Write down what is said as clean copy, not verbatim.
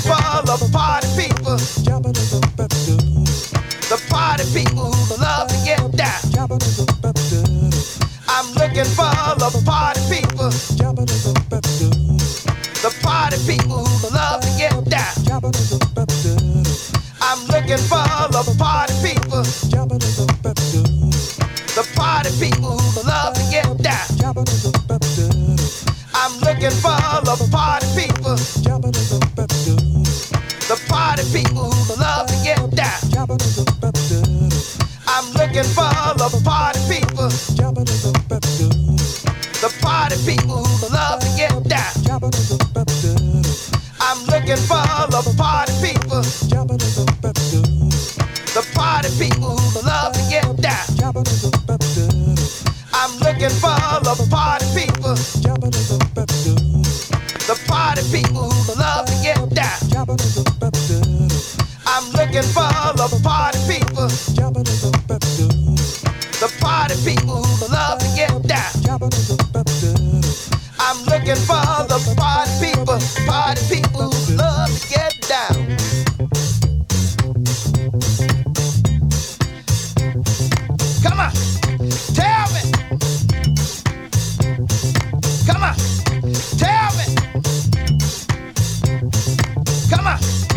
for the party people. The party people who love to get down. I'm looking for the party people. The party people who love to get down. I'm looking for the party people. The party people who love to get down. I'm looking for the party people. The party people who love to get down. I'm looking for the party people. The party people who love to get down. I'm looking for the party people. The party people who love to get down. I'm looking for the party people. The party people who love to get down. I'm looking for the party people. The party people who love to get down. I'm looking for the party people. Party people who love to get down. Come on, tell me. Come on, tell me. Come on.